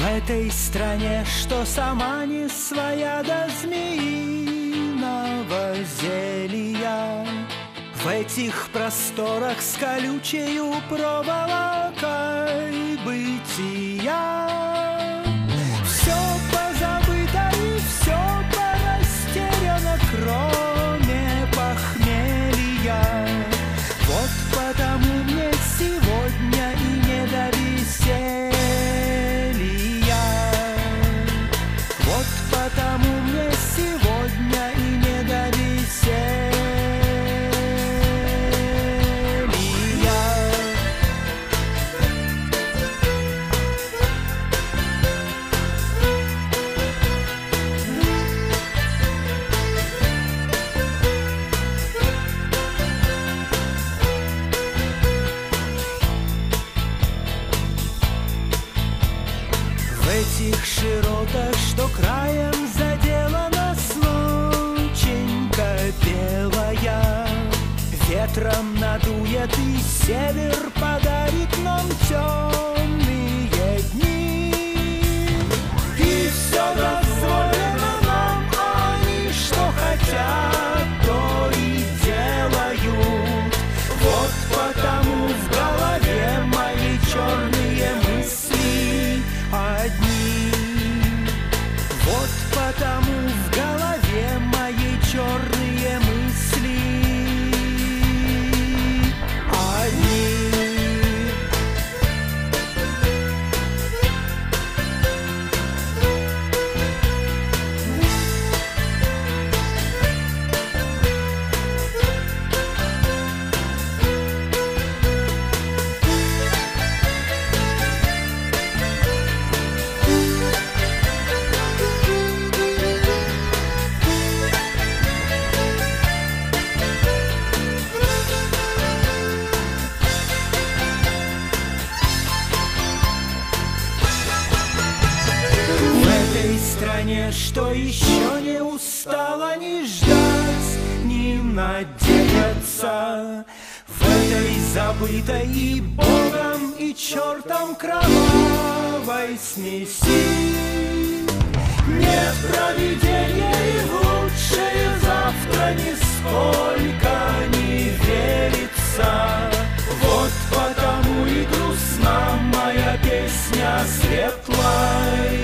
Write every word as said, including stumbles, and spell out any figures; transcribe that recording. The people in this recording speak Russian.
этой стране, что сама не своя до змеиного зелья, в этих просторах с колючею проволокой бытия. Все позабыто и все порастеряно, кроме похмелья. Вот потому мне сегодня и не до веселья. Вот потому мне сегодня и не до веселья. В этих широтах, что краем заделана слученька белая, ветром надует и север подарит нам темные дни. И все дозволено нам, они что хотят, то и делают. Вот потому в голове мои черные мысли одни. Вот потому в голове мои черные мысли одни. Стране, что еще не устала ни ждать, ни надеяться, в этой забытой и Богом, и чертом кровавой смеси. Нет провидения и в лучшее завтра нисколько не верится. Вот потому и грустна моя песня светлая.